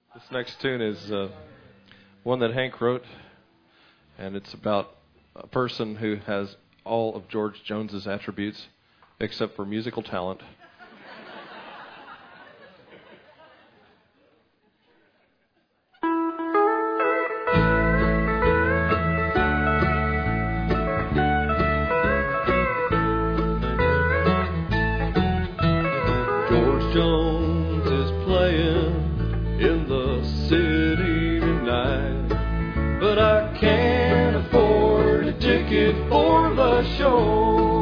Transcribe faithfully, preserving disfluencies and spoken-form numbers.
This next tune is uh, one that Hank wrote, and it's about a person who has all of George Jones's attributes except for musical talent. George Jones is playing in the city tonight, but I can't afford a ticket for the show.